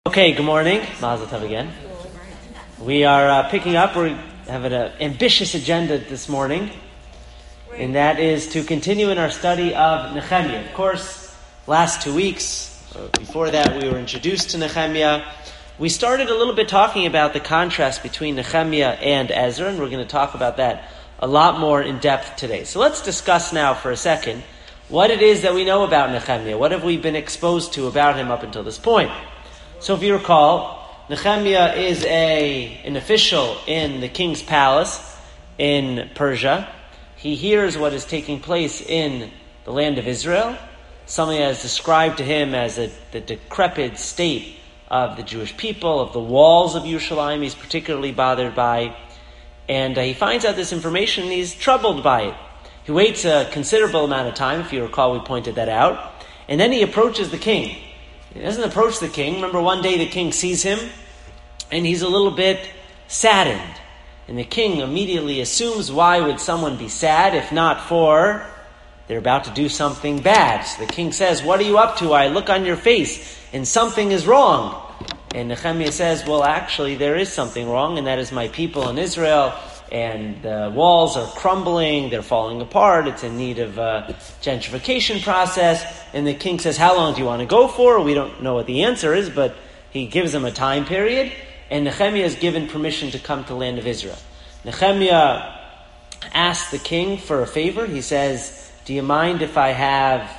Okay, good morning. Mazel tov again. We are picking up. We have an ambitious agenda this morning, and that is to continue in our study of Nehemiah. Of course, last 2 weeks, before that, we were introduced to Nehemiah. We started a little bit talking about the contrast between Nehemiah and Ezra, and we're going to talk about that a lot more in depth today. So let's discuss now for a second what it is that we know about Nehemiah. What have we been exposed to about him up until this point? So if you recall, Nehemiah is an official in the king's palace in Persia. He hears what is taking place in the land of Israel, something that is described to him as the decrepit state of the Jewish people, of the walls of Yerushalayim he's particularly bothered by. And he finds out this information and he's troubled by it. He waits a considerable amount of time, if you recall we pointed that out, and then he approaches the king. He doesn't approach the king. Remember, one day the king sees him, and he's a little bit saddened. And the king immediately assumes, why would someone be sad if not for they're about to do something bad? So the king says, what are you up to? I look on your face, and something is wrong. And Nehemiah says, well, actually, there is something wrong, and that is my people in Israel, and the walls are crumbling, they're falling apart, it's in need of a gentrification process. And the king says, how long do you want to go for? We don't know what the answer is, but he gives him a time period, and Nehemiah is given permission to come to the land of Israel. Nehemiah asks the king for a favor. He says, do you mind if I have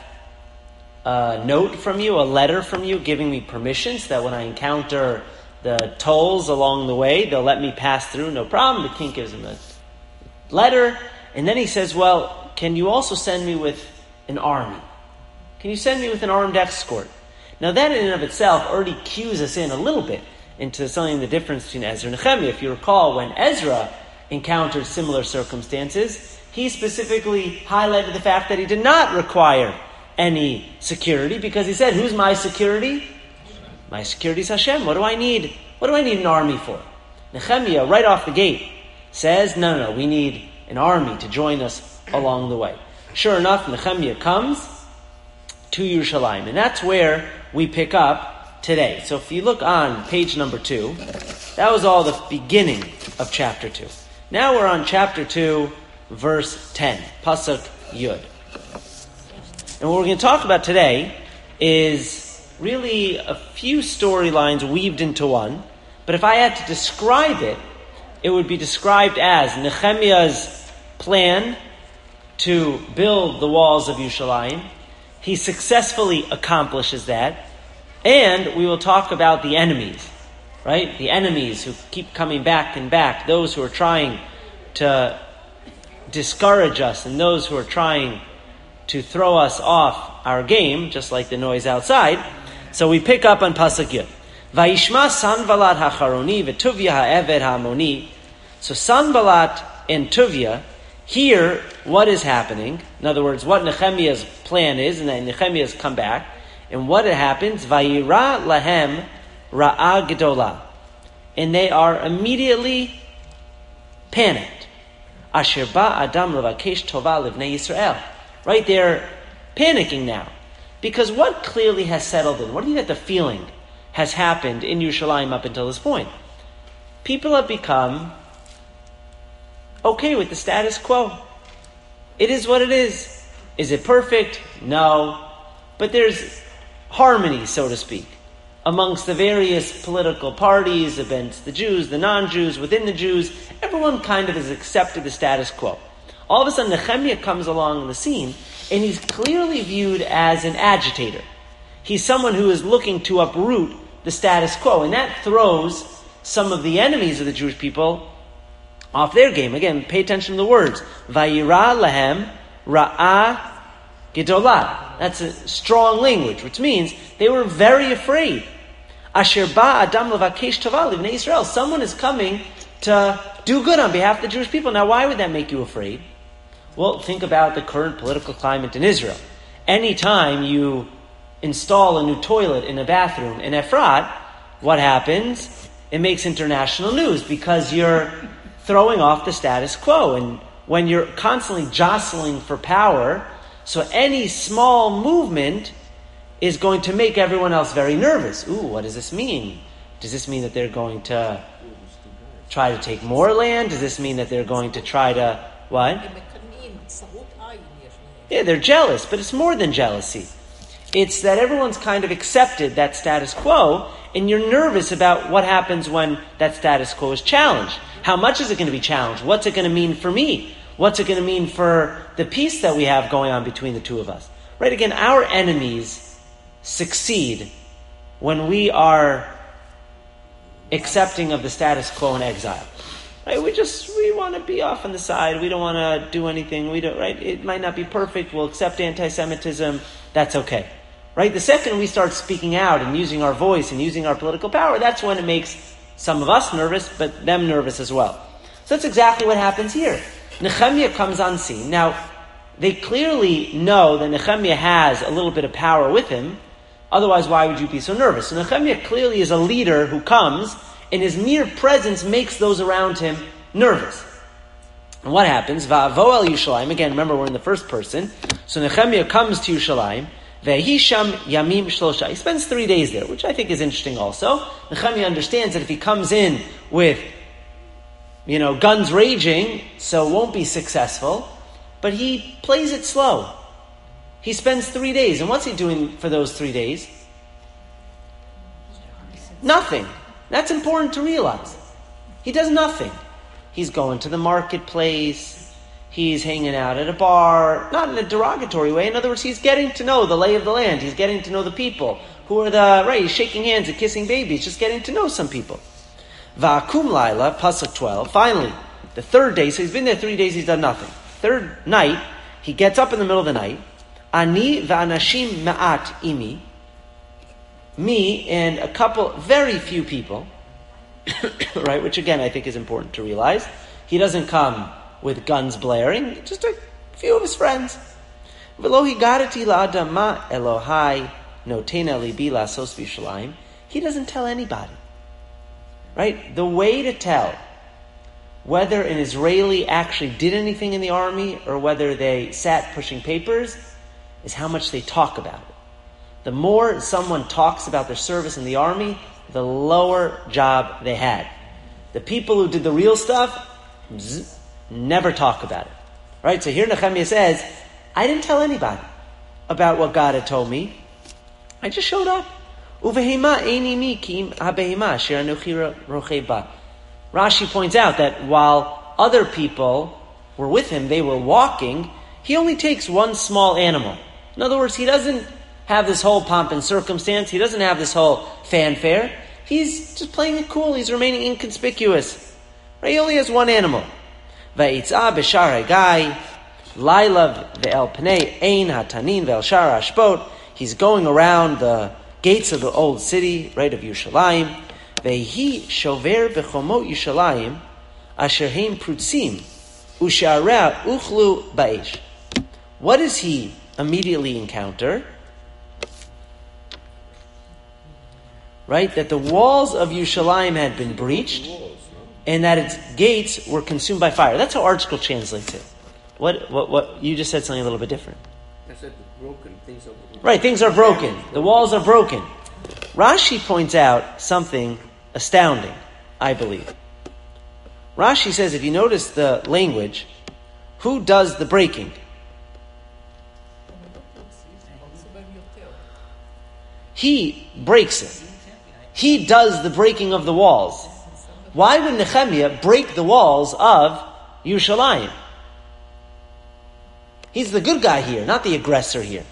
a note from you, a letter from you, giving me permission so that when I encounter the tolls along the way, they'll let me pass through, no problem. The king gives him a letter, and then he says, well, can you also send me with an army? Can you send me with an armed escort? Now that in and of itself already cues us in a little bit into something, the difference between Ezra and Nehemiah. If you recall, when Ezra encountered similar circumstances, he specifically highlighted the fact that he did not require any security, because he said, who's my security? My security is Hashem. What do I need? What do I need an army for? Nehemiah, right off the gate, says, no, we need an army to join us along the way. Sure enough, Nehemiah comes to Yerushalayim, and that's where we pick up today. So if you look on page number 2, that was all the beginning of chapter 2. Now we're on chapter 2, verse 10, Pasuk Yud. And what we're going to talk about today is really a few storylines weaved into one. But if I had to describe it, it would be described as Nehemiah's plan to build the walls of Yerushalayim. He successfully accomplishes that. And we will talk about the enemies, right? The enemies who keep coming back and back, those who are trying to discourage us, and those who are trying to throw us off our game, just like the noise outside. So we pick up on Pasuk Yud. Vayishma Sanballat hacharoni v'Tuvia ha'eved ha'amoni. So Sanballat and Tuvia hear what is happening. In other words, what Nehemiah's plan is, and then Nehemiah has come back. And what happens? Vayira lahem ra'a gedola. And they are immediately panicked. Asher ba adam levakesh tova livnei Yisrael. Right, they're panicking now. Because what clearly has settled in, what do you get the feeling has happened in Yerushalayim up until this point? People have become okay with the status quo. It is what it is. Is it perfect? No. But there's harmony, so to speak, amongst the various political parties, against the Jews, the non-Jews, within the Jews. Everyone kind of has accepted the status quo. All of a sudden, Nehemiah comes along on the scene, and he's clearly viewed as an agitator. He's someone who is looking to uproot the status quo, and that throws some of the enemies of the Jewish people off their game. Again, pay attention to the words. Vayira lahem ra'a gedolah. That's a strong language, which means they were very afraid. Asher ba adam levakesh tova livnei Yisrael. Someone is coming to do good on behalf of the Jewish people. Now, why would that make you afraid? Well, think about the current political climate in Israel. Anytime you install a new toilet in a bathroom in Efrat, what happens? It makes international news because you're throwing off the status quo. And when you're constantly jostling for power, so any small movement is going to make everyone else very nervous. Ooh, what does this mean? Does this mean that they're going to try to take more land? Does this mean that they're going to try to, what? Yeah, they're jealous, but it's more than jealousy. It's that everyone's kind of accepted that status quo, and you're nervous about what happens when that status quo is challenged. How much is it going to be challenged? What's it going to mean for me? What's it going to mean for the peace that we have going on between the two of us? Right? Again, our enemies succeed when we are accepting of the status quo in exile. Right? We want to be off on the side. We don't want to do anything. Right? It might not be perfect. We'll accept anti-Semitism. That's okay. Right? The second we start speaking out and using our voice and using our political power, that's when it makes some of us nervous, but them nervous as well. So that's exactly what happens here. Nehemiah comes on scene. Now, they clearly know that Nehemiah has a little bit of power with him. Otherwise, why would you be so nervous? So Nehemiah clearly is a leader who comes, and his mere presence makes those around him nervous. And what happens? Va'avo el Yerushalayim. Again, remember we're in the first person. So Nehemiah comes to Yerushalayim. Ve'hisham yamim shlosha. He spends 3 days there, which I think is interesting also. Nehemiah understands that if he comes in with, guns raging, so it won't be successful. But he plays it slow. He spends 3 days. And what's he doing for those 3 days? Nothing. That's important to realize. He does nothing. He's going to the marketplace. He's hanging out at a bar. Not in a derogatory way. In other words, he's getting to know the lay of the land. He's getting to know the people. He's shaking hands and kissing babies. Just getting to know some people. Va'akum laila, pasuk 12. Finally, the third day. So he's been there 3 days. He's done nothing. Third night, he gets up in the middle of the night. Ani va'anashim ma'at imi. Me and a couple, very few people, right? Which again I think is important to realize. He doesn't come with guns blaring, just a few of his friends. V'lo higarati la'adam ma Elohai notena libi la'sos v'Yerushalayim. He doesn't tell anybody, right? The way to tell whether an Israeli actually did anything in the army or whether they sat pushing papers is how much they talk about it. The more someone talks about their service in the army, the lower job they had. The people who did the real stuff, never talk about it. Right? So here Nehemiah says, I didn't tell anybody about what God had told me. I just showed up. Rashi points out that while other people were with him, they were walking, he only takes one small animal. In other words, he doesn't have this whole pomp and circumstance. He doesn't have this whole fanfare. He's just playing it cool. He's remaining inconspicuous. Right? He only has one animal. Va'itza b'shar hagai, lailav ve'el pnei ein hatanin ve'el shar hashbot. He's going around the gates of the old city, right, of Yerushalayim. Ve'hi shover b'chomot Yerushalayim asher heim prutzim u'shareh uchlu ba'esh. What does he immediately encounter? Right? That the walls of Yerushalayim had been breached and that its gates were consumed by fire. That's how ArtScroll translates it. What you just said something a little bit different. I said broken. Things are broken. Right, things are broken. The walls are broken. Rashi points out something astounding, I believe. Rashi says, if you notice the language, who does the breaking? He breaks it. He does the breaking of the walls. Why would Nehemiah break the walls of Yerushalayim? He's the good guy here, not the aggressor here.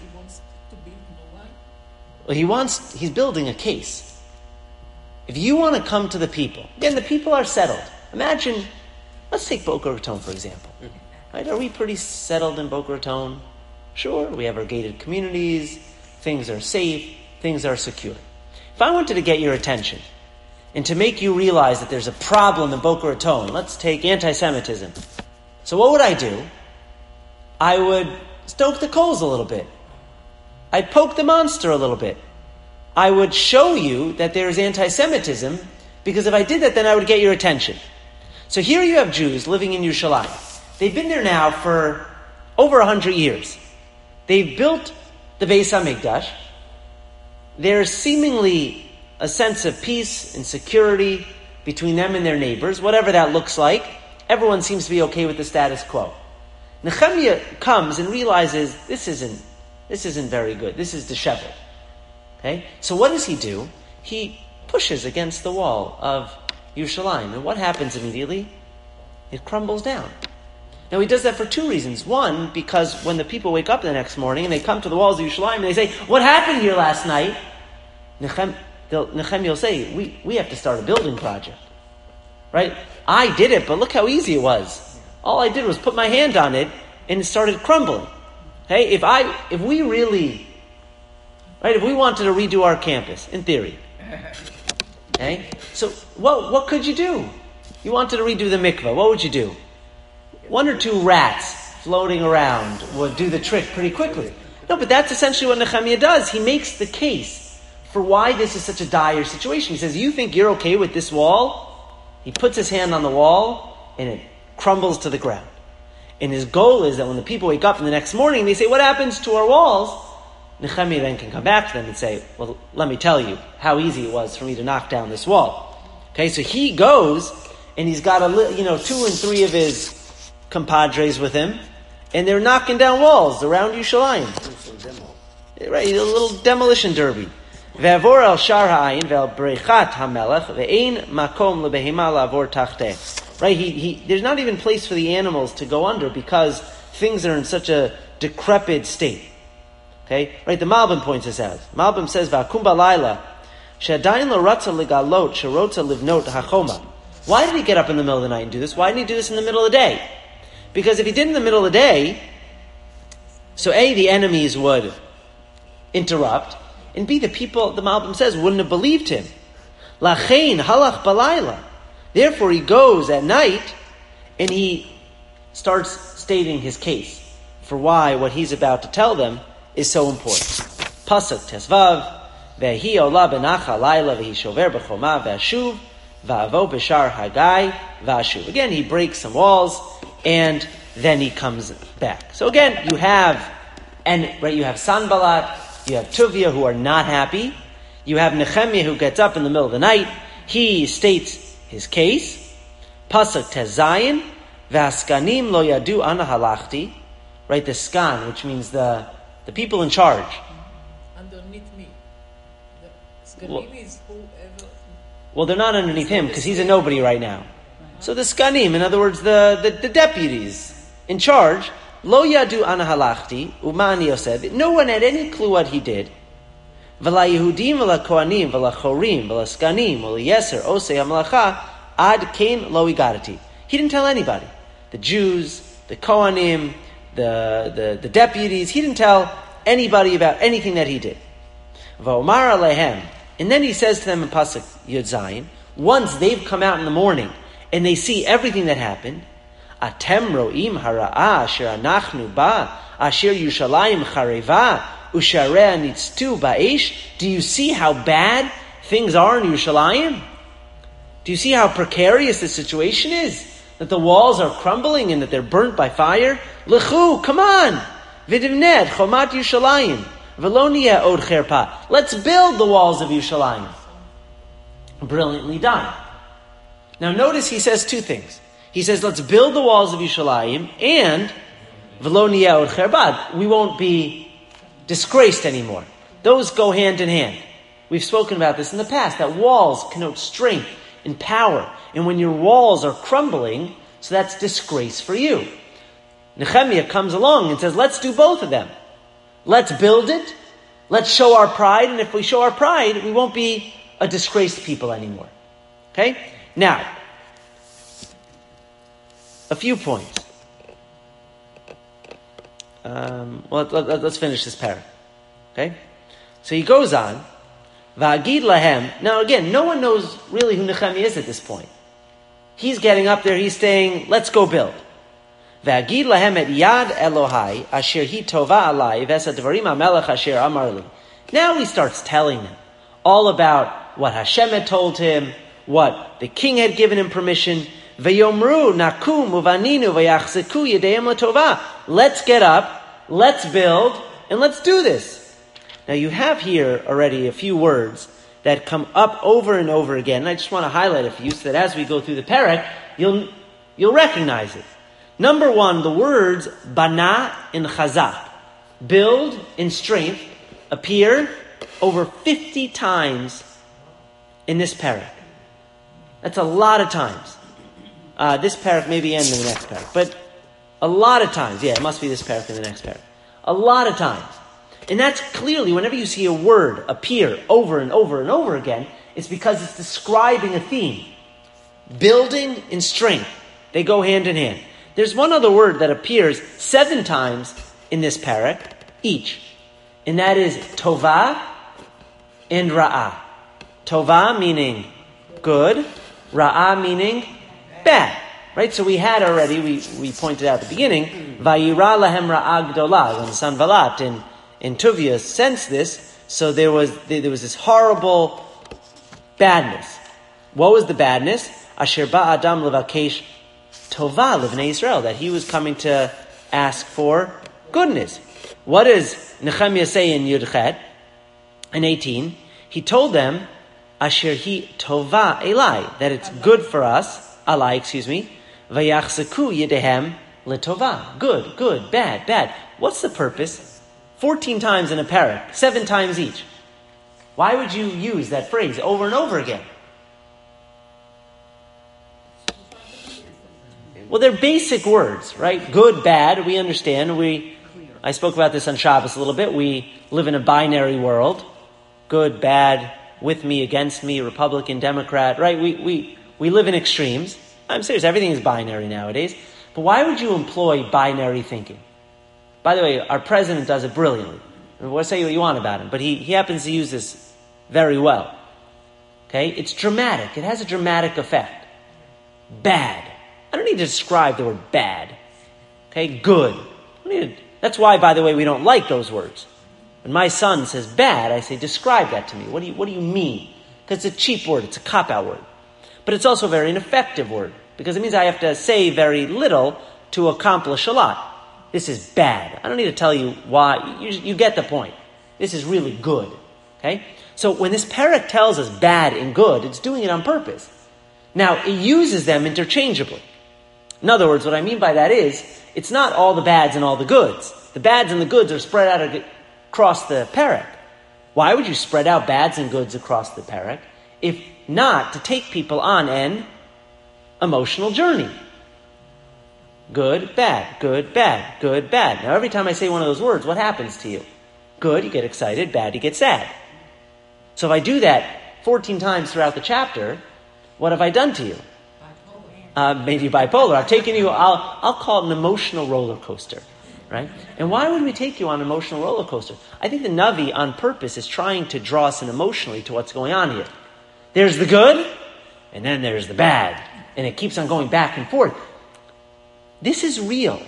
Well, he's building a case. If you want to come to the people, again, the people are settled. Imagine, let's take Boca Raton, for example. Right? Are we pretty settled in Boca Raton? Sure, we have our gated communities, things are safe, things are secure. If I wanted to get your attention and to make you realize that there's a problem in Boca Raton, let's take anti-Semitism. So what would I do? I would stoke the coals a little bit. I'd poke the monster a little bit. I would show you that there's anti-Semitism, because if I did that, then I would get your attention. So here you have Jews living in Yerushalayim. They've been there now for over 100 years. They've built the Beis HaMikdash. there's seemingly a sense of peace and security between them and their neighbors, whatever that looks like. Everyone seems to be okay with the status quo. Nehemiah comes and realizes this isn't very good. This is disheveled. Okay? So what does he do? He pushes against the wall of Yerushalayim. And what happens immediately? It crumbles down. Now he does that for two reasons. One, because when the people wake up the next morning and they come to the walls of Yerushalayim and they say, what happened here last night? Nehemiah will say, we have to start a building project. Right? I did it, but look how easy it was. All I did was put my hand on it and it started crumbling. Hey, if we wanted to redo our campus, in theory. Okay? So what could you do? You wanted to redo the mikveh, what would you do? One or two rats floating around would do the trick pretty quickly. No, but that's essentially what Nehemiah does. He makes the case for why this is such a dire situation. He says, you think you're okay with this wall? He puts his hand on the wall and it crumbles to the ground. And his goal is that when the people wake up in the next morning, they say, what happens to our walls? Nehemiah then can come back to them and say, well, let me tell you how easy it was for me to knock down this wall. Okay, so he goes and he's got 2 and 3 of his compadres with him, and they're knocking down walls around Yerushalayim. Right, a little demolition derby. Ve'avor al shar ha'ayin ve'al brechat ha'melech ve'ein makom lebehema la'avor tachteh. Right, there's not even place for the animals to go under because things are in such a decrepit state. Okay, right, the Malbim points this out. Malbim says, Va'akum ba'layla she'adayin lo ratza legalot she'rotza livnot ha'choma. Why did he get up in the middle of the night and do this? Why didn't he do this in the middle of the day? Because if he did in the middle of the day, so A, the enemies would interrupt, and B, the people, the Malbim says, wouldn't have believed him. Lachein halach balayla. Therefore, he goes at night, and he starts stating his case for why what he's about to tell them is so important. Pasuk tesvav, ve'hi ola benacha layla ve'hi shover b'choma ve'ashuv, va'avo b'shar hagai va'ashuv. Again, he breaks some walls, and then he comes back. So again, you have Sanballat, you have Tuvia who are not happy. You have Nehemiah who gets up in the middle of the night. He states his case. Pasuk Tezayin, Vaskanim lo yadu ana halachti. Right, the skan, which means the people in charge. Underneath me. The skanim is whoever. Well, they're not underneath him because he's a nobody right now. So the skanim, in other words, the deputies in charge, lo yadu ana halachti, umani yosef, no one had any clue what he did. V'la Yehudim v'la Kohanim v'la Chorim v'la Skanim v'la Yeser osei hamalacha ad kain lo igadati. He didn't tell anybody. The Jews, the Kohanim, the deputies, he didn't tell anybody about anything that he did. V'omar alehem, and then he says to them in Pasuk Yud Zayin, once they've come out in the morning and they see everything that happened, Atem ro'im hara'a asher anachnu ba asher Yerushalayim chareva usharei nitztu ba'esh. Do you see how bad things are in Yerushalayim? Do you see how precarious the situation is? That the walls are crumbling and that they're burnt by fire? Lechu, come on! V'divned chomat Yerushalayim v'lo niyeh od cherpa. Let's build the walls of Yerushalayim. Brilliantly done. Now notice he says two things. He says, let's build the walls of Yerushalayim and v'lo niyeh od cherpa. We won't be disgraced anymore. Those go hand in hand. We've spoken about this in the past, that walls connote strength and power. And when your walls are crumbling, so that's disgrace for you. Nehemiah comes along and says, let's do both of them. Let's build it. Let's show our pride. And if we show our pride, we won't be a disgraced people anymore. Okay? Now, a few points. Let's finish this paragraph. Okay? So he goes on. Va'agid lahem. Now again, no one knows really who Nehemiah is at this point. He's getting up there, he's saying, let's go build. Va'agid lahem et yad Elohai asher hi tova alai v'esa dvarim hamelech asher amar li. Now he starts telling them all about what Hashem had told him, what the king had given him permission. V'yomru nakum uvaninu v'yachzeku yedeim l'tova. Let's get up, let's build, and let's do this. Now you have here already a few words that come up over and over again. And I just want to highlight a few so that as we go through the parak, you'll recognize it. Number one, the words bana and chazak, build and strength, appear over 50 times in this parak. That's a lot of times. This parak may be end in the next parak, but a lot of times. Yeah, it must be this parak in the next parak. A lot of times. And that's clearly, whenever you see a word appear over and over and over again, it's because it's describing a theme. Building and strength, they go hand in hand. There's one other word that appears 7 times in this parak, each. And that is tova and ra'ah. Tova meaning good, ra'ah meaning bad. Right? So we had already, we pointed out at the beginning, Vayira lahem ra'ah gdolah, when Sanballat and Tuvia sensed this, so there was this horrible badness. What was the badness? Asher ba Adam levakesh tova livnei Israel, that he was coming to ask for goodness. What does Nehemiah say in Yudchet, in 18? He told them, Asher hi tova elai, that it's good for us, vayachzeku yedehem letova, good, bad. What's the purpose? 14 times in a parak, 7 times each. Why would you use that phrase over and over again? Well, they're basic words, right? Good, bad, we understand. I spoke about this on Shabbos a little bit. We live in a binary world. Good, bad, with me, against me, Republican, Democrat, right? We live in extremes. I'm serious, everything is binary nowadays. But why would you employ binary thinking? By the way, our president does it brilliantly. We'll say what you want about him, but he happens to use this very well. Okay? It's dramatic. It has a dramatic effect. Bad. I don't need to describe the word bad. Okay? Good. That's why, by the way, we don't like those words. When my son says bad, I say, describe that to me. What do you mean? Because it's a cheap word. It's a cop-out word. But it's also a very ineffective word, because it means I have to say very little to accomplish a lot. This is bad. I don't need to tell you why. You get the point. This is really good. Okay? So when this parak tells us bad and good, it's doing it on purpose. Now, it uses them interchangeably. In other words, what I mean by that is, it's not all the bads and all the goods. The bads and the goods are spread out across the parak. Why would you spread out bads and goods across the parak? If not to take people on an emotional journey. Good, bad, good, bad, good, bad. Now every time I say one of those words, what happens to you? Good, you get excited. Bad, you get sad. So if I do that 14 times throughout the chapter, what have I done to you? Made you bipolar. I've taken you, I'll call it an emotional roller coaster. Right? And why would we take you on an emotional roller coaster? I think the Navi on purpose is trying to draw us in emotionally to what's going on here. There's the good, and then there's the bad. And it keeps on going back and forth. This is real.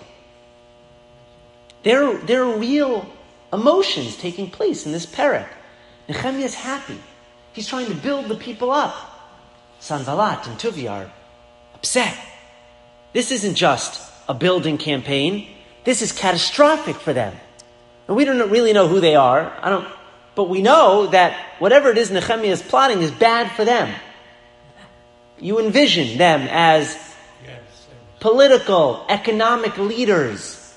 There are real emotions taking place in this parak. Nehemiah is happy. He's trying to build the people up. Sanballat and Tuvia are upset. This isn't just a building campaign. This is catastrophic for them. And we don't really know who they are. But we know that whatever it is Nehemiah is plotting is bad for them. You envision them as political, economic leaders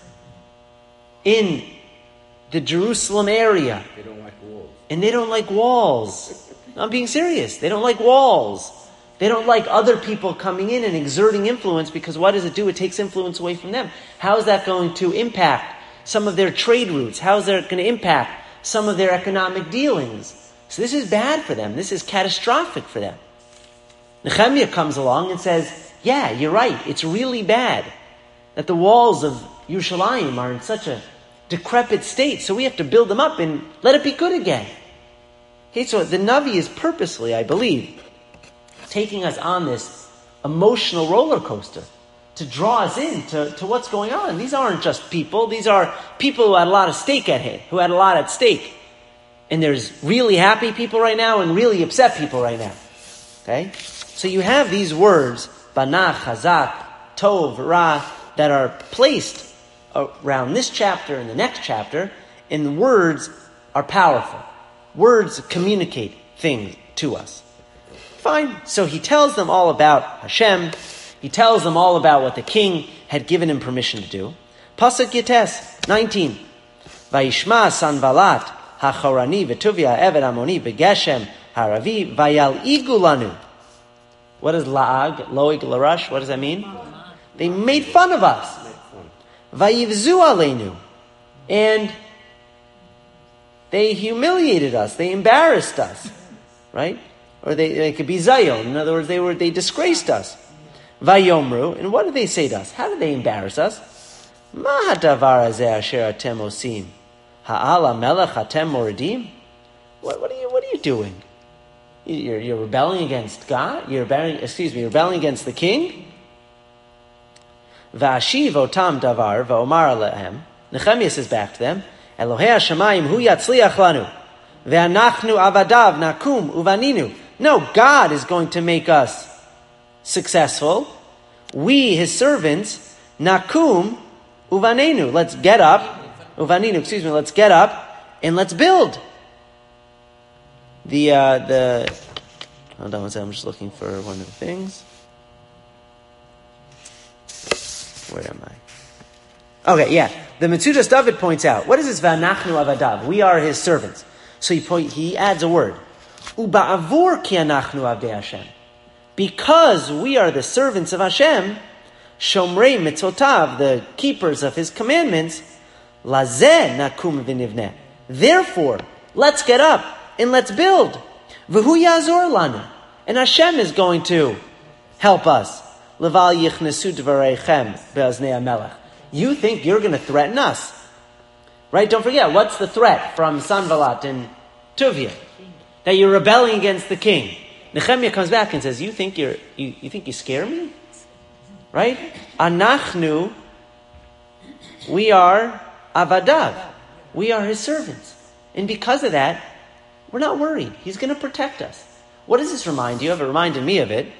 in the Jerusalem area. They don't like walls. And they don't like walls. I'm being serious. They don't like walls. They don't like other people coming in and exerting influence, because what does it do? It takes influence away from them. How is that going to impact some of their trade routes? How is that going to impact some of their economic dealings? So this is bad for them. This is catastrophic for them. Nehemiah comes along and says, yeah, you're right. It's really bad that the walls of Yerushalayim are in such a decrepit state. So we have to build them up and let it be good again. Okay, so the Navi is purposely, I believe, taking us on this emotional roller coaster to draw us in to what's going on. These aren't just people. These are people who had a lot of stake at hand, who had a lot at stake. And there's really happy people right now and really upset people right now. Okay? So you have these words, Bana, Chazak, Tov, Ra, that are placed around this chapter and the next chapter in the words are powerful. Words communicate things to us. Fine. So he tells them all about Hashem. He tells them all about what the king had given him permission to do. Pasuk Gites 19. Vayishma Sanvalat Hachorani V'Tuvia Eved Amoni V'Geshem Haravi Vayal Igulanu. What is La'ag? Loig Larash? What does that mean? They made fun of us. Vayivzu Aleinu. And they humiliated us. They embarrassed us. Right? Or they could be Zayil. In other words, they disgraced us. Vayomru. And what did they say to us? How did they embarrass us? Ma hadavar hazeh asher atem osim. Ha'ala melech atem moridim. What are you doing? You're rebelling against God? You're rebelling against the king? Va'ashiv otam davar va'omar lehem. Nehemiah says back to them, Elohei Hashemayim hu yatzliach lanu. Ve'anachnu avadav nakum uvaninu. No, God is going to make us successful. We, his servants, nakum uvanenu. Let's get up. Uvaninu, let's get up and let's build. Hold on one second, I'm just looking for one of the things. Where am I? Okay, yeah. The Metzudas David points out, what is this V'anachnu avadav? We are his servants. So he adds a word. Uba'avur ki anachnu avdei Hashem. Because we are the servants of Hashem, Shomrei mitzotav, the keepers of his commandments, lazeh nakum v'nivneh. Therefore, let's get up and let's build. V'hu yazor lanu. And Hashem is going to help us. Leval yichnesu dvareichem be'aznei hamelech. You think you're going to threaten us. Right? Don't forget, what's the threat from Sanballat and Tuvia? That you're rebelling against the king. Nehemiah comes back and says, you think you scare me? Right? Anachnu, we are avadav. We are his servants. And because of that, we're not worried. He's going to protect us. What does this remind you of? It reminded me of it.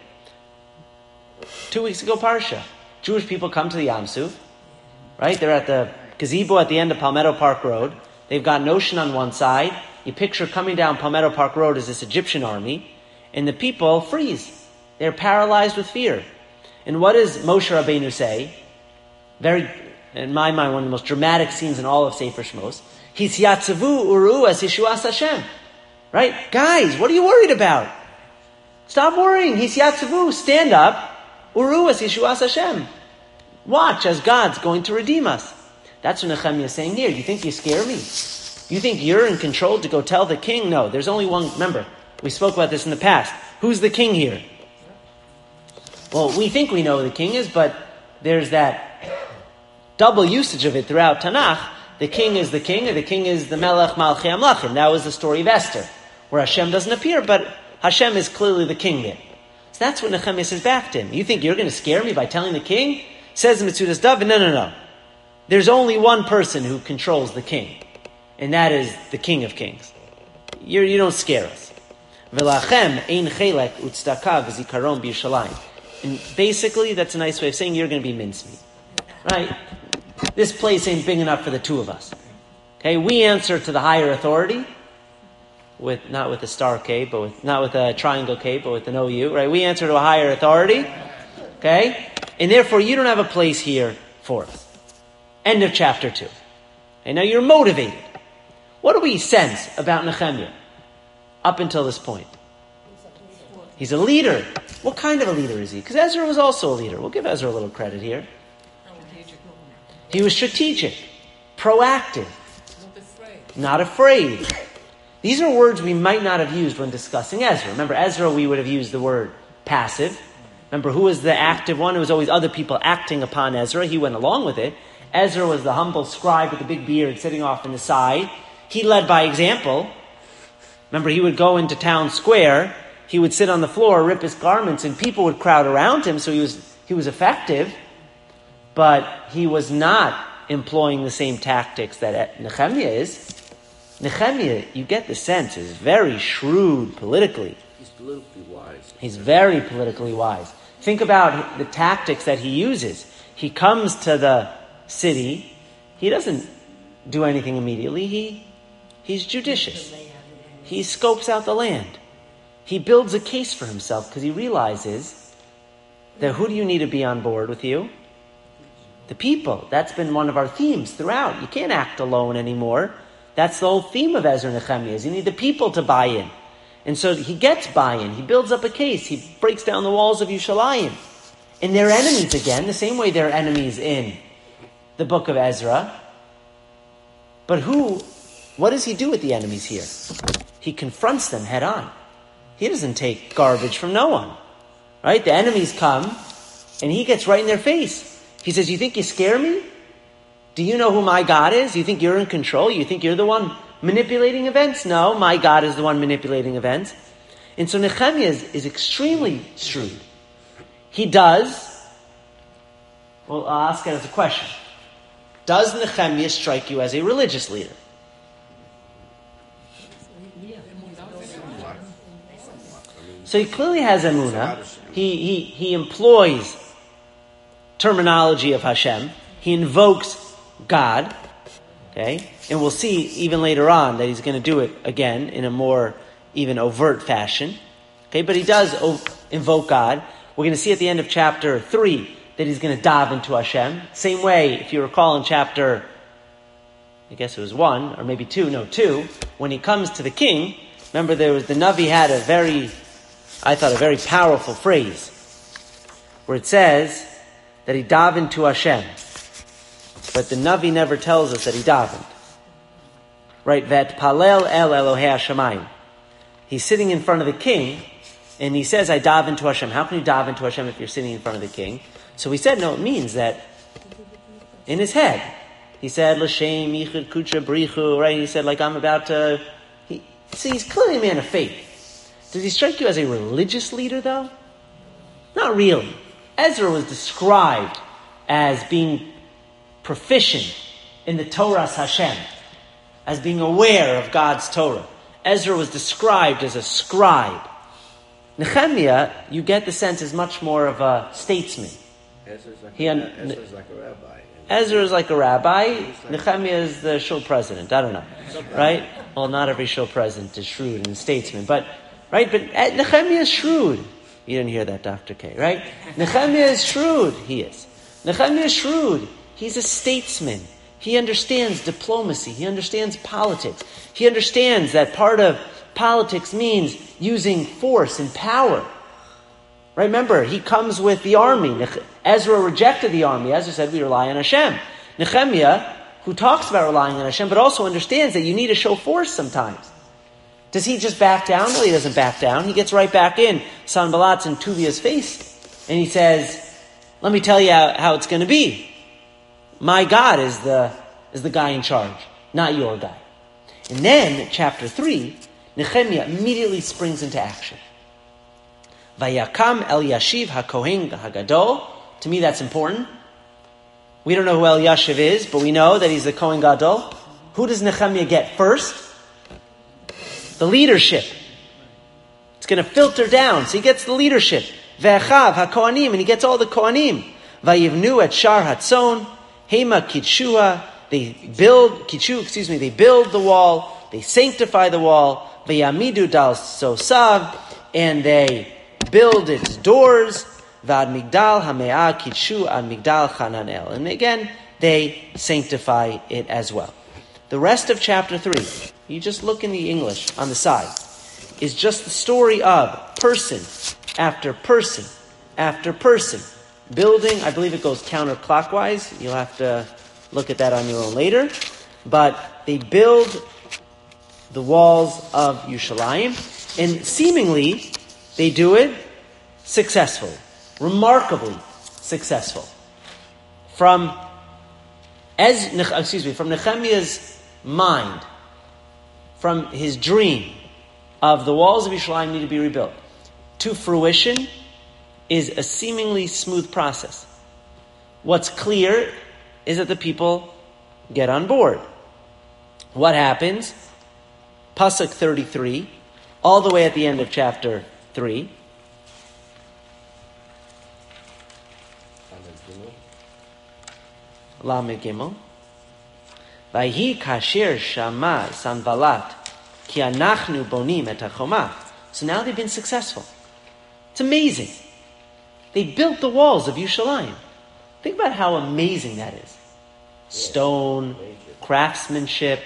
2 weeks ago, Parsha. Jewish people come to the Yam Suf. Right? They're at the gazebo at the end of Palmetto Park Road. They've got an ocean on one side. You picture coming down Palmetto Park Road as this Egyptian army. And the people freeze. They're paralyzed with fear. And what does Moshe Rabbeinu say? Very, in my mind, one of the most dramatic scenes in all of Sefer Shmos. Hisyatzavu uru as Yeshuas Hashem. Right? Guys, what are you worried about? Stop worrying. Hisyatzavu, stand up. Uru as Yeshuas Hashem. Watch as God's going to redeem us. That's what Nehemiah is saying here. You think you scare me? You think you're in control to go tell the king? No, there's only one. Remember, we spoke about this in the past. Who's the king here? Well, we think we know who the king is, but there's that double usage of it throughout Tanakh. The king is the king, or the king is the Melech Malchei Amlachim. That was the story of Esther, where Hashem doesn't appear, but Hashem is clearly the king there. So that's what Nehemiah says back to him. You think you're going to scare me by telling the king? Says in Metzudas David, no. There's only one person who controls the king, and that is the King of Kings. You don't scare us. V'lachem ein chelek u'tzdaka v'zikaron b'Yerushalayim. And basically, that's a nice way of saying you're going to be mincemeat. Right? This place ain't big enough for the two of us. Okay? We answer to the higher authority, not with a star K, not with a triangle K, but with an OU. Right? We answer to a higher authority. Okay? And therefore, you don't have a place here for us. End of chapter 2. And now you're motivated. What do we sense about Nehemiah up until this point? He's a leader. What kind of a leader is he? Because Ezra was also a leader. We'll give Ezra a little credit here. He was strategic, proactive, not afraid. These are words we might not have used when discussing Ezra. Remember, Ezra, we would have used the word passive. Remember, who was the active one? It was always other people acting upon Ezra. He went along with it. Ezra was the humble scribe with the big beard sitting off in the side. He led by example. Remember, he would go into town square. He would sit on the floor, rip his garments, and people would crowd around him. So he was effective, but he was not employing the same tactics that Nehemiah is. Nehemiah, you get the sense, is very shrewd politically. He's politically wise. He's very politically wise. Think about the tactics that he uses. He comes to the city. He doesn't do anything immediately. He He's judicious. He scopes out the land. He builds a case for himself because he realizes that who do you need to be on board with you? The people. That's been one of our themes throughout. You can't act alone anymore. That's the whole theme of Ezra and Nehemiah, is you need the people to buy in. And so he gets buy-in. He builds up a case. He breaks down the walls of Yushalayim. And they're enemies again, the same way they're enemies in the book of Ezra. But what does he do with the enemies here? He confronts them head on. He doesn't take garbage from no one. Right? The enemies come, and he gets right in their face. He says, you think you scare me? Do you know who my God is? You think you're in control? You think you're the one manipulating events? No, my God is the one manipulating events. And so Nehemiah is extremely shrewd. He does, well, I'll ask it as a question. Does Nehemiah strike you as a religious leader? So he clearly has emunah. He employs terminology of Hashem. He invokes God. Okay? And we'll see even later on that he's going to do it again in a more even overt fashion. Okay? But he does invoke God. We're going to see at the end of chapter 3 that he's going to dive into Hashem. Same way, if you recall in chapter, I guess it was 1, or maybe 2, when he comes to the king, remember the Navi had a very powerful phrase, where it says that he davened to Hashem. But the Navi never tells us that he davened. Right? Vet palel el Elohei Hashemayim. He's sitting in front of the king, and he says, I daven to Hashem. How can you daven to Hashem if you're sitting in front of the king? So we said, no, it means that in his head, he said, L'shem yichud kutra brichu, right? He said, like, I'm about to... he's clearly a man of faith. Does he strike you as a religious leader, though? Not really. Ezra was described as being proficient in the Torah's Hashem, as being aware of God's Torah. Ezra was described as a scribe. Nehemiah, you get the sense, is much more of a statesman. Ezra's like a rabbi. Ezra is like a rabbi. Nehemiah is the shul president. I don't know. Right? Well, not every shul president is shrewd and a statesman. But Nehemiah is shrewd. You didn't hear that, Dr. K, right? Nehemiah is shrewd. He is. Nehemiah is shrewd. He's a statesman. He understands diplomacy. He understands politics. He understands that part of politics means using force and power. Right? Remember, he comes with the army. Ezra rejected the army. Ezra said, we rely on Hashem. Nehemiah, who talks about relying on Hashem, but also understands that you need to show force sometimes. Does he just back down? No, he doesn't back down. He gets right back in Sanballat's and Tuvia's face. And he says, let me tell you how it's going to be. My God is the guy in charge, not your guy. And then, chapter 3, Nehemiah immediately springs into action. Vayakam Eliashiv HaKohen HaGadol. To me, that's important. We don't know who Eliashiv is, but we know that he's the Kohen Gadol. Who does Nehemiah get first? The leadership. It's going to filter down, so he gets the leadership. Ve'achav HaKohanim, and he gets all the Kohanim. Vayivnu et Shar Hatzon, Hema Kitshua. They build the wall. They sanctify the wall. Vayamidu dal sosav, and they build its doors. Vad migdal hamea kitshu ad migdal chananel. And again, they sanctify it as well. The rest of chapter 3, you just look in the English on the side, is just the story of person after person after person. Building, I believe it goes counterclockwise. You'll have to look at that on your own later. But they build the walls of Yerushalayim, and seemingly they do it successfully, remarkably successful. From Nehemiah's mind, from his dream of the walls of Yerushalayim need to be rebuilt to fruition is a seemingly smooth process. What's clear is that the people get on board. What happens? Pasuk 33, all the way at the end of chapter 3. Lamed Gimel. Vayhi kasher shama Sanballat ki anachnu bonim et hachoma. So now they've been successful. It's amazing. They built the walls of Yerushalayim. Think about how amazing that is. Stone, craftsmanship.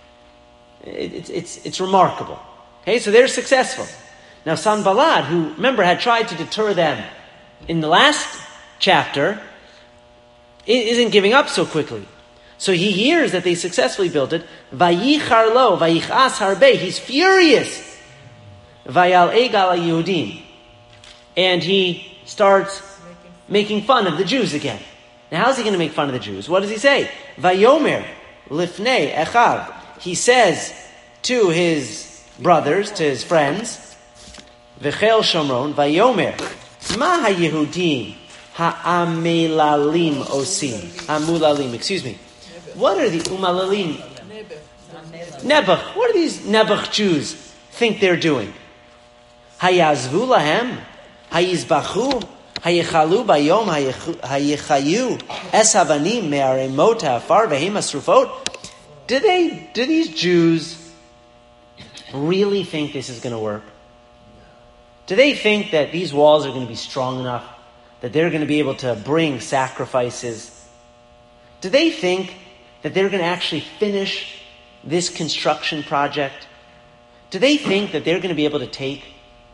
It's remarkable. Okay, so they're successful. Now Sanballat, who, remember, had tried to deter them in the last chapter, isn't giving up so quickly. So he hears that they successfully built it. Vayichar lo, vayichas harbe. He's furious. Vayal egal Yehudim. And he starts making fun of the Jews again. Now how's he going to make fun of the Jews? What does he say? Vayomer lifnei echav. He says to his brothers, to his friends, V'chel Shomron, Vayomer, Ma ha-Yehudim ha-amelalim osim. Amulalim, excuse me. What are the umalalim? Nebuch. What do these Nebuch Jews think they're doing? Hayazvu lahem, hayizbachu, hayechalu bayom, hayechayu, es havanim me'aremot ha'afar v'hem asrufot. Do these Jews really think this is going to work? Do they think that these walls are going to be strong enough, that they're going to be able to bring sacrifices? Do they think that they're going to actually finish this construction project? Do they think that they're going to be able to take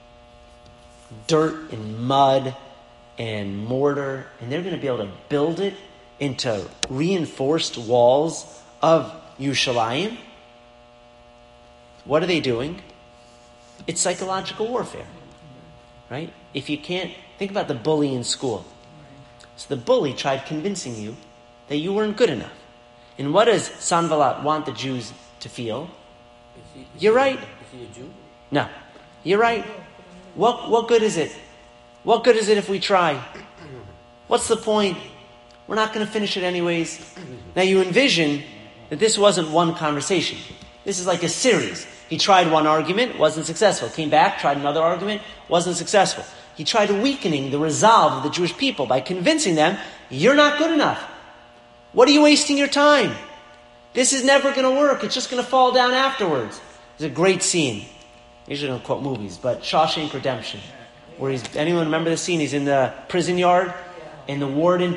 dirt and mud and mortar and they're going to be able to build it into reinforced walls of Yerushalayim? What are they doing? It's psychological warfare, right? If you can't, think about the bully in school. So the bully tried convincing you that you weren't good enough. And what does Sanballat want the Jews to feel? You're right. Is he a Jew? No. You're right. What good is it? What good is it if we try? What's the point? We're not going to finish it anyways. Now you envision that this wasn't one conversation. This is like a series. He tried one argument, wasn't successful. Came back, tried another argument, wasn't successful. He tried weakening the resolve of the Jewish people by convincing them, you're not good enough. What are you wasting your time? This is never going to work. It's just going to fall down afterwards. There's a great scene. I usually don't quote movies, but Shawshank Redemption. Where anyone remember the scene? He's in the prison yard, and the warden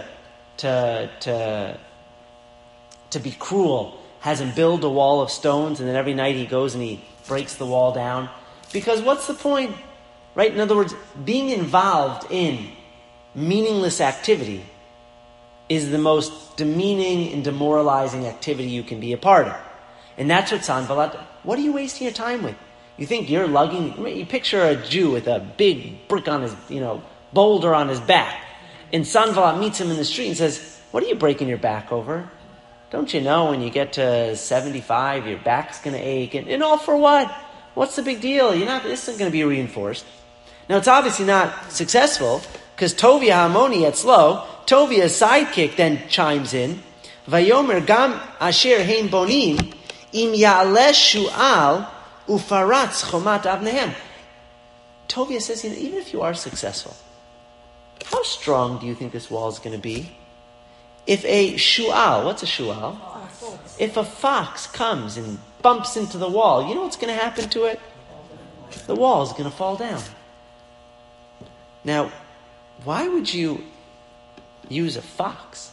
to be cruel has him build a wall of stones, and then every night he goes and he breaks the wall down. Because what's the point? Right? In other words, being involved in meaningless activity is the most demeaning and demoralizing activity you can be a part of. And that's what Sanballat, what are you wasting your time with? You think you're lugging, you picture a Jew with a big brick on his, boulder on his back. And Sanballat meets him in the street and says, what are you breaking your back over? Don't you know when you get to 75, your back's going to ache? And all for what? What's the big deal? This isn't going to be reinforced. Now, it's obviously not successful, because Tovia Hamoni Etzlo, Tovia's sidekick, then chimes in, Vayomer gam asher hein bonim, im ya'aleh shu'al ufaratz chomat avnehem. Tovia says, even if you are successful, how strong do you think this wall is going to be? If a shu'al, what's a shu'al? If a fox comes and bumps into the wall, you know what's going to happen to it? The wall is going to fall down. Now, why would you use a fox?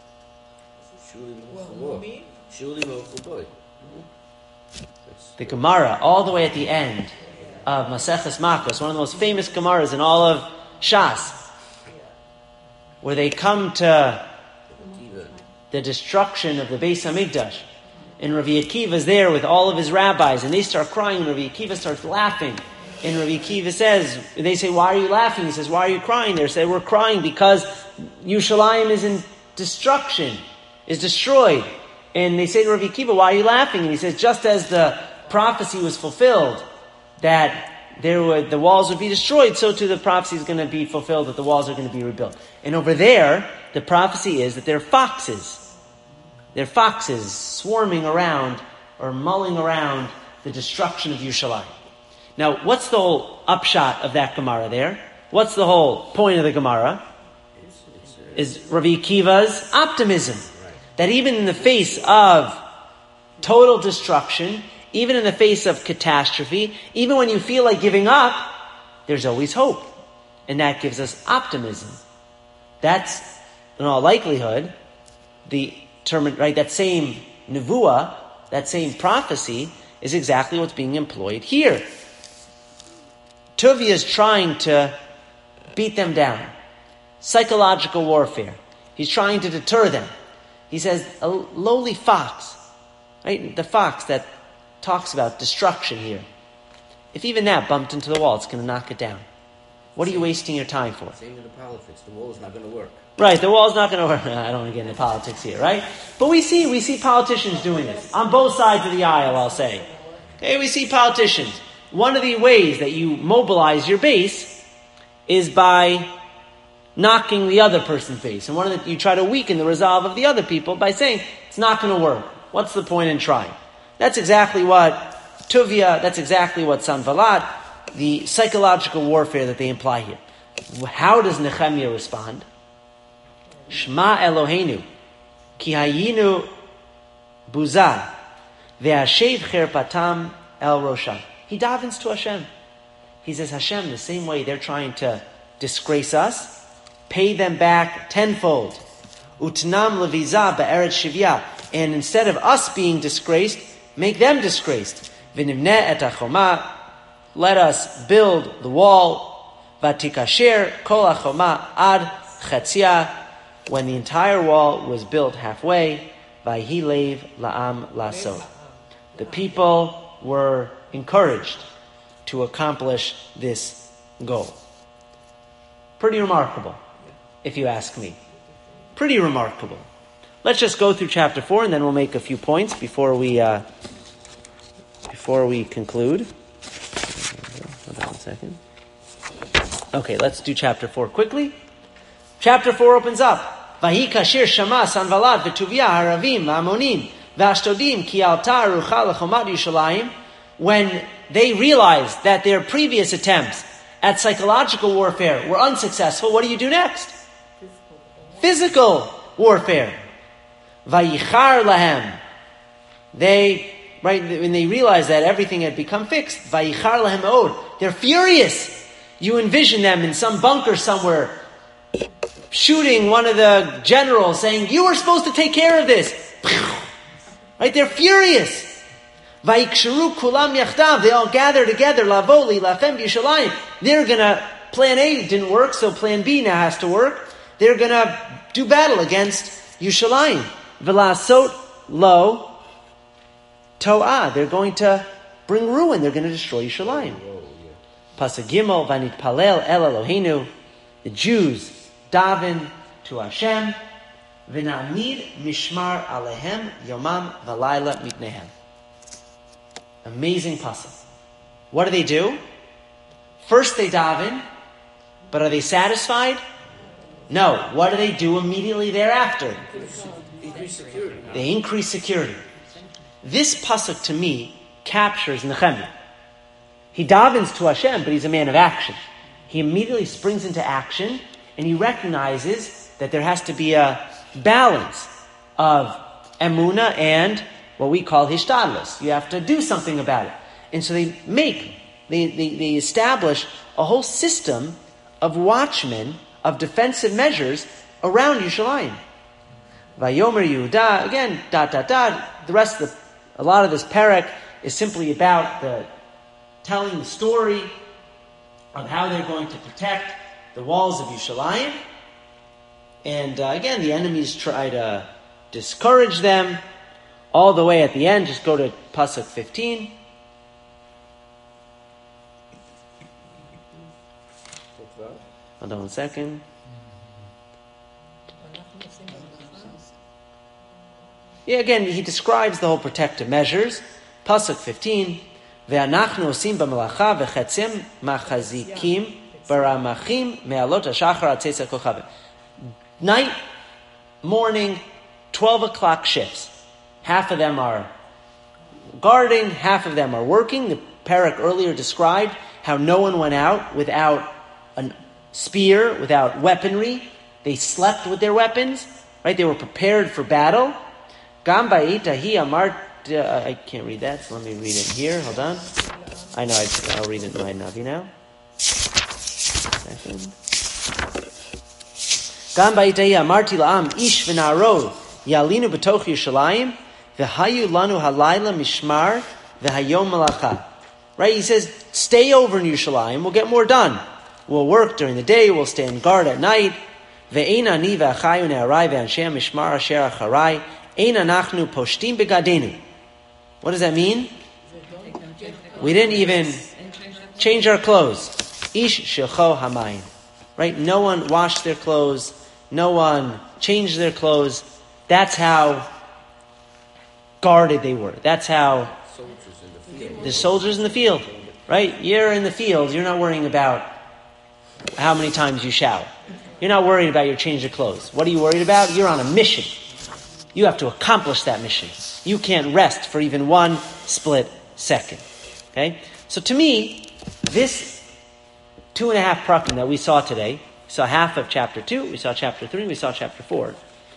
The Gemara, all the way at the end of Maseches Makos, one of the most famous Gemaras in all of Shas, where they come to the destruction of the Beis Hamikdash, and Rabbi Akiva is there with all of his rabbis, and they start crying, and Rabbi Akiva starts laughing. And Rabbi Akiva says, they say, why are you laughing? He says, why are you crying? They say, we're crying because Yerushalayim is in destruction, is destroyed. And they say to Rabbi Akiva, why are you laughing? And he says, just as the prophecy was fulfilled, that the walls would be destroyed, so too the prophecy is going to be fulfilled, that the walls are going to be rebuilt. And over there, the prophecy is that there are foxes. There are foxes swarming around or mulling around the destruction of Yerushalayim. Now, what's the whole upshot of that Gemara there? What's the whole point of the Gemara? Is Rabbi Akiva's optimism. That even in the face of total destruction, even in the face of catastrophe, even when you feel like giving up, there's always hope. And that gives us optimism. That's, in all likelihood, that same nevuah, that same prophecy, is exactly what's being employed here. Tuvia is trying to beat them down. Psychological warfare. He's trying to deter them. He says, a lowly fox, right? The fox that talks about destruction here. If even that bumped into the wall, it's going to knock it down. What are you wasting your time for? Same in the politics. The wall's not going to work. Right, the wall's not going to work. I don't want to get into politics here, right? But we see politicians doing this. On both sides of the aisle, I'll say. Okay, we see politicians. One of the ways that you mobilize your base is by knocking the other person's face. And you try to weaken the resolve of the other people by saying, it's not going to work. What's the point in trying? That's exactly what Tuvia, that's exactly what Sanballat, the psychological warfare that they imply here. How does Nehemiah respond? Shema Eloheinu, ki hayinu buzah, ve'ashev cherpatam el rosham. He davens to Hashem. He says, Hashem, the same way they're trying to disgrace us, pay them back tenfold. Utnam leviza be'eretz shivya. And instead of us being disgraced, make them disgraced. V'nimneh et hachoma. Let us build the wall. Vatikasher kol hachoma ad chatzia. When the entire wall was built halfway, vayhi leiv la'am lasot. The people were encouraged to accomplish this goal. Pretty remarkable, if you ask me. Pretty remarkable. Let's just go through chapter 4 and then we'll make a few points before we conclude. Hold on a second. Okay, let's do chapter 4 quickly. Chapter 4 opens up. Vahi kashir shama Sanballat v'Tuvia haravim v'amonim v'ashtodim ki alta rucha lechomat Yushalayim. When they realized that their previous attempts at psychological warfare were unsuccessful, what do you do next? Physical warfare. Vayichar lahem. When they realized that everything had become fixed, vayichar lahem od. They're furious. You envision them in some bunker somewhere, shooting one of the generals, saying, "You were supposed to take care of this." Right? They're furious. Vayiksharu kulam yachdav. They all gather together. Lavoli lachem b'Yushalayim. They're gonna. Plan A didn't work, so Plan B now has to work. They're gonna do battle against Yushalayim. V'lasot lo to'ah. They're going to bring ruin. They're going to destroy Yushalayim. Pasuk Gimel v'nitpalel el Eloheinu. The Jews daven to Hashem. V'na'amid mishmar alehem yomam v'layla mitnehem. Amazing pasuk. What do? First they daven, but are they satisfied? No. What do they do immediately thereafter? Increase security. They increase security. This pasuk to me captures Nehemiah. He davens to Hashem, but he's a man of action. He immediately springs into action, and he recognizes that there has to be a balance of emunah and what we call hishtadlus. You have to do something about it. And so they establish a whole system of watchmen, of defensive measures around Yushalayim. Vayomer Yehuda, again, the rest of a lot of this parak is simply about telling the story of how they're going to protect the walls of Yushalayim. And again, the enemies try to discourage them. All the way at the end, just go to Pasuk 15. Hold on 1 second. Yeah, again, he describes the whole protective measures. Pasuk 15. Ve'anachnu osim b'melacha v'chetzim machazikim baramachim me'alot hashachar ad tzeitzei kochavim. Night, morning, 12 o'clock shifts. Half of them are guarding, half of them are working. The parak earlier described how no one went out without a spear, without weaponry. They slept with their weapons, right? They were prepared for battle. Gam ba'ita hi amar I can't read that, so let me read it here. Hold on. I know, I'll read it in my Navi now. Second. Gam ba'itei amarti la'am ish v'na'aro yalinu b'toch Yerushalayim v'hayu lanu halayla mishmar v'hayom malacha. Right? He says, stay over in Yerushalayim, we'll get more done. We'll work during the day, we'll stand guard at night. Ve'ein ani v'achayu ne'arai v'anshei mishmar asher acharai ein anachnu poshtim begadenu. What does that mean? We didn't even change our clothes. Ish shecho hamayim. Right? No one washed their clothes. No one changed their clothes. That's how guarded they were. That's how the soldiers in the field. Right? You're in the field. You're not worrying about how many times you shower. You're not worried about your change of clothes. What are you worried about? You're on a mission. You have to accomplish that mission. You can't rest for even one split second. Okay? So to me, this 2.5 prakim that we saw today, we saw half of chapter 2, we saw chapter 3, we saw chapter 4,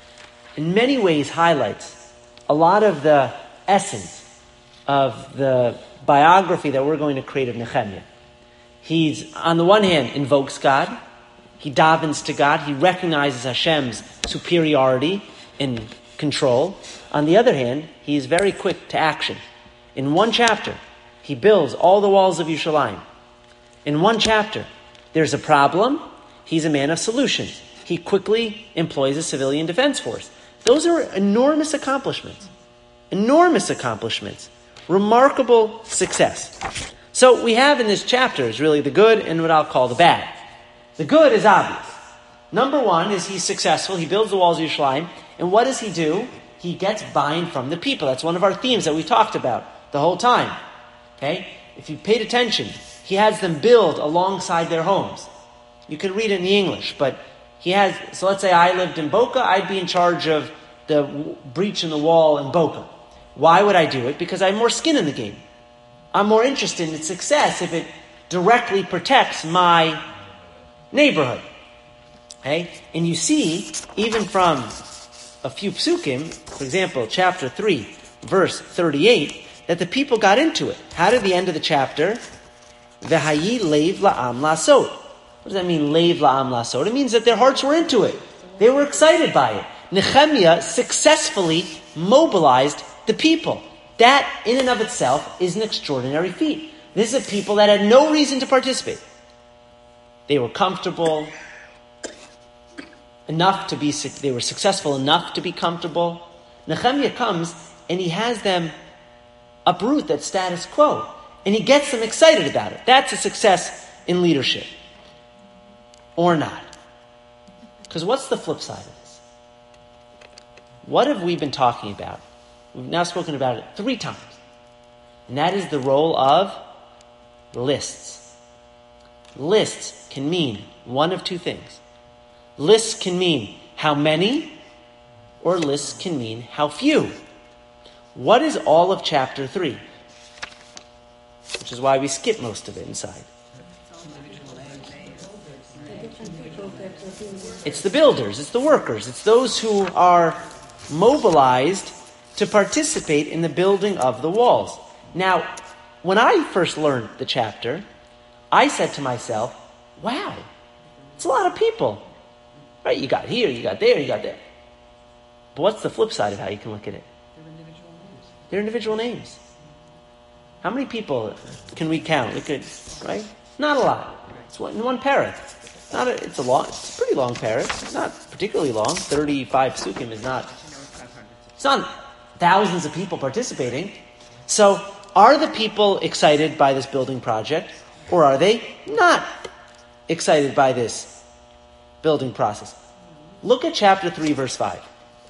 in many ways highlights a lot of the essence of the biography that we're going to create of Nehemiah. He's, on the one hand, invokes God. He davens to God. He recognizes Hashem's superiority in control. On the other hand, he is very quick to action. In one chapter, he builds all the walls of Yerushalayim. In one chapter, there's a problem. He's a man of solutions. He quickly employs a civilian defense force. Those are enormous accomplishments. Enormous accomplishments. Remarkable success. So we have in this chapter is really the good and what I'll call the bad. The good is obvious. Number one is he's successful. He builds the walls of Yerushalayim. And what does he do? He gets buy-in from the people. That's one of our themes that we talked about the whole time. Okay? If you paid attention, he has them build alongside their homes. You can read it in the English, but he has, so let's say I lived in Boca, I'd be in charge of the breach in the wall in Boca. Why would I do it? Because I have more skin in the game. I'm more interested in its success if it directly protects my neighborhood. Okay? And you see, even from a few psukim, for example, chapter 3, verse 38, that the people got into it. How did the end of the chapter? V'hayi leiv la'am lasot. What does that mean, leiv la'am lasot? It means that their hearts were into it. They were excited by it. Nehemiah successfully mobilized the people. That, in and of itself, is an extraordinary feat. This is a people that had no reason to participate. They were comfortable enough to be, they were successful enough to be comfortable. Nehemiah comes and he has them uproot that status quo. And he gets them excited about it. That's a success in leadership. Or not. Because what's the flip side of this? What have we been talking about? We've now spoken about it 3 times. And that is the role of lists. Lists can mean one of 2 things. Lists can mean how many, or lists can mean how few. What is all of chapter 3? Which is why we skip most of it inside. It's the builders, it's the workers, it's those who are mobilized to participate in the building of the walls. Now, when I first learned the chapter, I said to myself, wow, it's a lot of people. Right, you got here, you got there, you got there. But what's the flip side of how you can look at it? They're individual names. How many people can we count? We could, right? Not a lot. It's one parrot. It's a pretty long parrot. It's not particularly long. 35 psukim is not. It's not thousands of people participating. So, are the people excited by this building project, or are they not excited by this building process? Look at chapter 3, verse 5.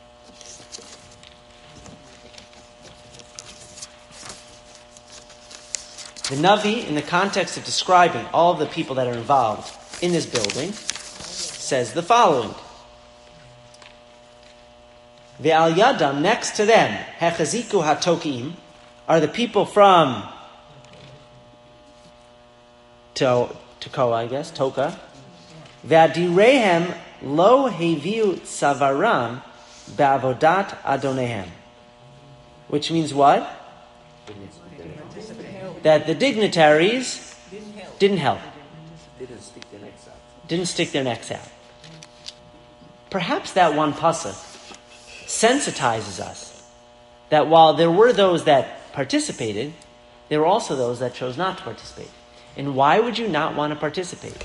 The Navi, in the context of describing all of the people that are involved in this building, says the following. Ve'al yadam, next to them, hechaziku hatokim, are the people from Tekoa, I guess, Toka. Ve'adirehem lo heviu tzavaram be'avodat adonehem. Which means what? That the dignitaries didn't help. Didn't stick their necks out. Didn't stick their necks out. Perhaps that one pasuk sensitizes us that while there were those that participated, there were also those that chose not to participate. And why would you not want to participate?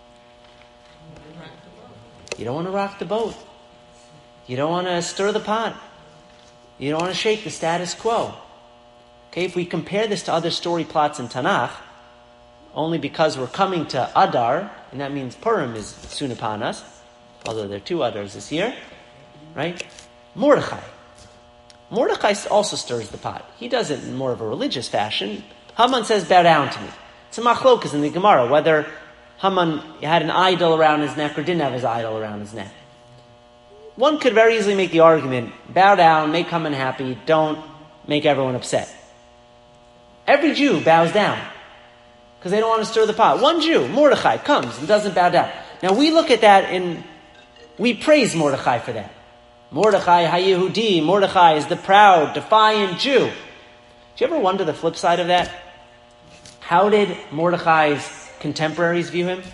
You don't want to rock the boat. You don't want to stir the pot. You don't want to shake the status quo. Okay, if we compare this to other story plots in Tanakh, only because we're coming to Adar, and that means Purim is soon upon us, although there are 2 Adars this year, right? Mordechai. Mordechai also stirs the pot. He does it in more of a religious fashion. Haman says, bow down to me. It's a machlokas in the Gemara, whether Haman had an idol around his neck or didn't have his idol around his neck. One could very easily make the argument, bow down, make Haman happy, don't make everyone upset. Every Jew bows down because they don't want to stir the pot. One Jew, Mordechai, comes and doesn't bow down. Now we look at that and we praise Mordechai for that. Mordechai HaYehudi, Mordechai is the proud, defiant Jew. Do you ever wonder the flip side of that? How did Mordechai's contemporaries view him?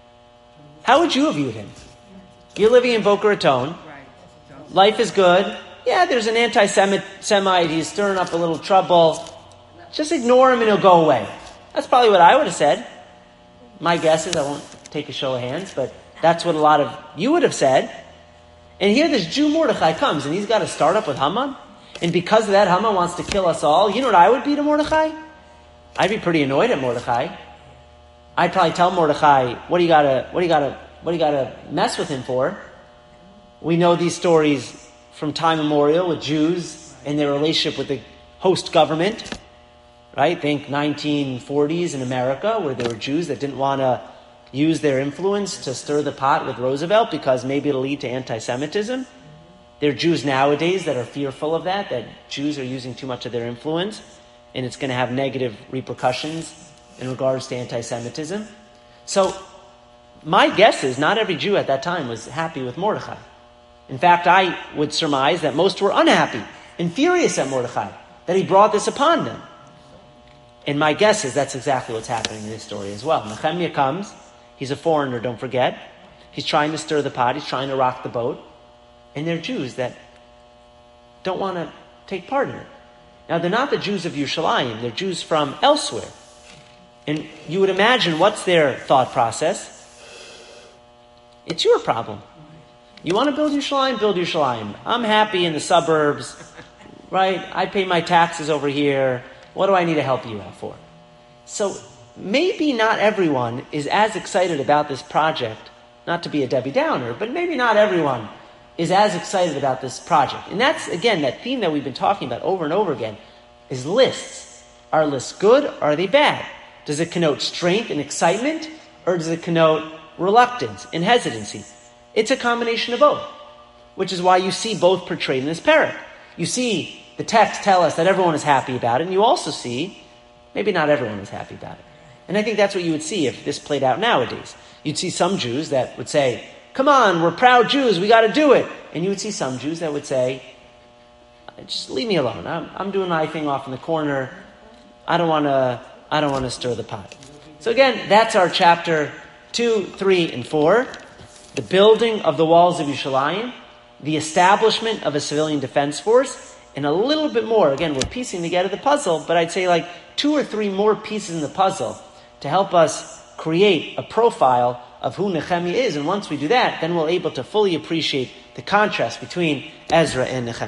How would you have viewed him? You're living in Boca Raton. Life is good. Yeah, there's an anti-Semite. He's stirring up a little trouble. Just ignore him and he'll go away. That's probably what I would have said. My guess is, I won't take a show of hands, but that's what a lot of you would have said. And here this Jew Mordechai comes and he's got to start up with Haman. And because of that, Haman wants to kill us all. You know what I would be to Mordechai? I'd be pretty annoyed at Mordechai. I'd probably tell Mordechai, what do you gotta mess with him for? We know these stories from time immemorial with Jews and their relationship with the host government. Right? Think 1940s in America, where there were Jews that didn't want to use their influence to stir the pot with Roosevelt because maybe it'll lead to anti-Semitism. There are Jews nowadays that are fearful of that Jews are using too much of their influence and it's going to have negative repercussions in regards to anti-Semitism. So my guess is not every Jew at that time was happy with Mordechai. In fact, I would surmise that most were unhappy and furious at Mordechai, that he brought this upon them. And my guess is that's exactly what's happening in this story as well. Nehemiah comes. He's a foreigner, don't forget. He's trying to stir the pot. He's trying to rock the boat. And they're Jews that don't want to take part in it. Now, they're not the Jews of Yerushalayim. They're Jews from elsewhere. And you would imagine, what's their thought process? It's your problem. You want to build Yerushalayim? Build Yerushalayim. I'm happy in the suburbs, right? I pay my taxes over here. What do I need to help you out for? So maybe not everyone is as excited about this project, not to be a Debbie Downer, but maybe not everyone is as excited about this project. And that's, again, that theme that we've been talking about over and over again, is lists. Are lists good or are they bad? Does it connote strength and excitement, or does it connote reluctance and hesitancy? It's a combination of both, which is why you see both portrayed in this parak. You see the text tell us that everyone is happy about it, and you also see maybe not everyone is happy about it. And I think that's what you would see if this played out nowadays. You'd see some Jews that would say, come on, we're proud Jews, we got to do it. And you would see some Jews that would say, just leave me alone. I'm doing my thing off in the corner. I don't want to stir the pot. So again, that's our chapter 2, 3, and 4. The building of the walls of Yerushalayim, the establishment of a civilian defense force, and a little bit more. Again, we're piecing together the puzzle, but I'd say like 2 or 3 more pieces in the puzzle to help us create a profile of who Nehemiah is. And once we do that, then we'll be able to fully appreciate the contrast between Ezra and Nehemiah.